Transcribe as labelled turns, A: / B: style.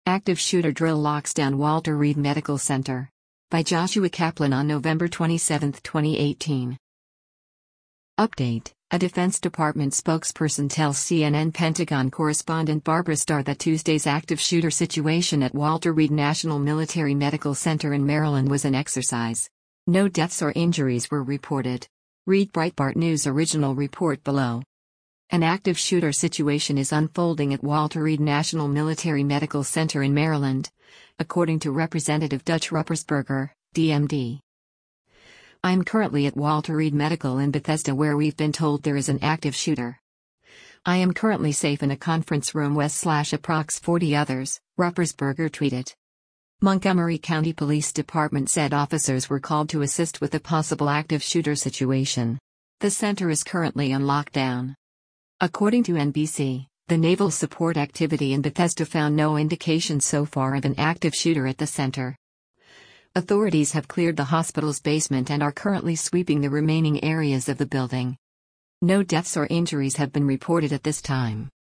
A: Active shooter drill locks down Walter Reed Medical Center. By Joshua Kaplan on November 27, 2018. Update: A Defense Department spokesperson tells CNN Pentagon correspondent Barbara Starr that Tuesday's active shooter situation at Walter Reed National Military Medical Center in Maryland was an exercise. No deaths or injuries were reported. Read Breitbart News original report below. An active shooter situation is unfolding at Walter Reed National Military Medical Center in Maryland, according to Representative Dutch Ruppersberger, DMD. I'm currently at Walter Reed Medical in Bethesda where we've been told there is an active shooter. I am currently safe in a conference room /approx 40 others, Ruppersberger tweeted. Montgomery County Police Department said officers were called to assist with a possible active shooter situation. The center is currently on lockdown. According to NBC, the Naval Support Activity in Bethesda found no indication so far of an active shooter at the center. Authorities have cleared the hospital's basement and are currently sweeping the remaining areas of the building. No deaths or injuries have been reported at this time.